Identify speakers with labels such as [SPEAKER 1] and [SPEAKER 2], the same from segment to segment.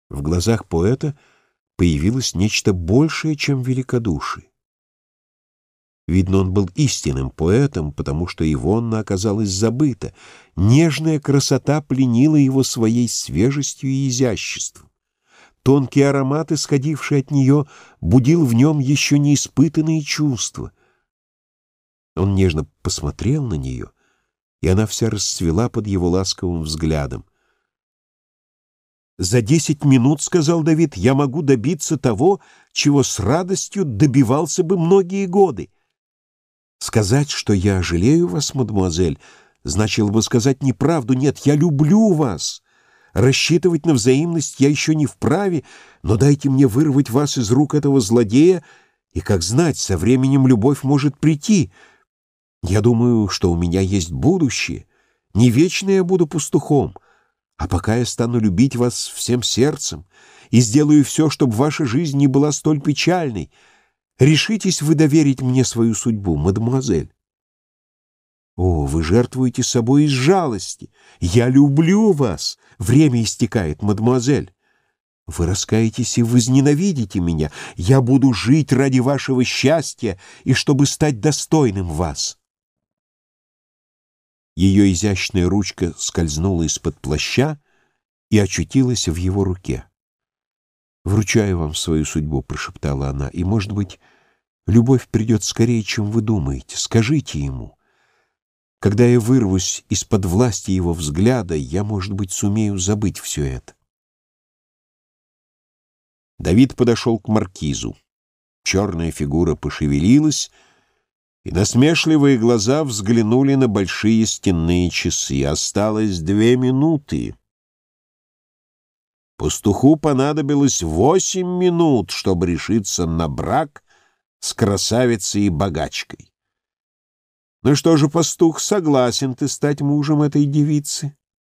[SPEAKER 1] В глазах поэта появилось нечто большее, чем великодушие. Видно, он был истинным поэтом, потому что Ивонна оказалась забыта. Нежная красота пленила его своей свежестью и изяществом. Тонкий аромат, исходивший от нее, будил в нем еще неиспытанные чувства. Он нежно посмотрел на нее, и она вся расцвела под его ласковым взглядом. «За 10 минут, — сказал Давид, — я могу добиться того, чего с радостью добивался бы многие годы. Сказать, что я жалею вас, мадемуазель, значило бы сказать неправду. Нет, я люблю вас. Рассчитывать на взаимность я еще не вправе, но дайте мне вырвать вас из рук этого злодея, и, как знать, со временем любовь может прийти. Я думаю, что у меня есть будущее. Не вечно я буду пастухом. А пока я стану любить вас всем сердцем и сделаю все, чтобы ваша жизнь не была столь печальной. Решитесь вы доверить мне свою судьбу, мадемуазель?» «О, вы жертвуете собой из жалости. Я люблю вас. Время истекает, мадемуазель. Вы раскаетесь и возненавидите меня. Я буду жить ради вашего счастья и чтобы стать достойным вас». Ее изящная ручка скользнула из-под плаща и очутилась в его руке. «Вручаю вам свою судьбу», — прошептала она, — «и, может быть, любовь придет скорее, чем вы думаете. Скажите ему. Когда я вырвусь из-под власти его взгляда, я, может быть, сумею забыть все это». Давид подошел к маркизу. Черная фигура пошевелилась, и насмешливые глаза взглянули на большие стенные часы. Осталось 2 минуты. Пастуху понадобилось 8 минут, чтобы решиться на брак с красавицей и богачкой. «Ну что же, пастух, согласен ты стать мужем этой девицы?»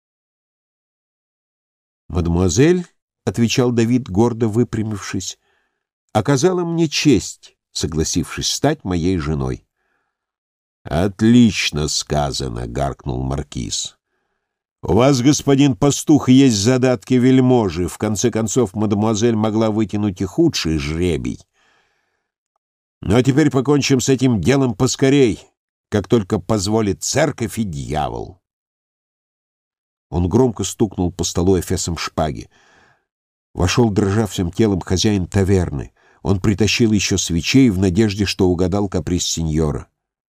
[SPEAKER 1] «Мадемуазель, — отвечал Давид, гордо выпрямившись, — оказала мне честь, согласившись стать моей женой». «Отлично сказано, — гаркнул маркиз. У вас, господин пастух, есть задатки вельможи. В конце концов, мадемуазель могла вытянуть и худший жребий. Ну а теперь покончим с этим делом поскорей, как только позволит церковь и дьявол». Он громко стукнул по столу эфесом шпаги. Вошел, дрожа всем телом, хозяин таверны. Он притащил еще свечей в надежде, что угадал каприз сеньора.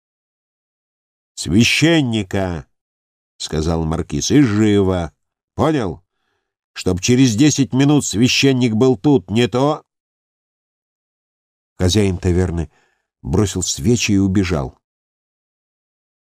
[SPEAKER 1] «Священника!» — сказал маркиз, — «и живо! Понял? Чтоб через 10 минут священник был тут, не то...» Хозяин таверны бросил свечи и убежал.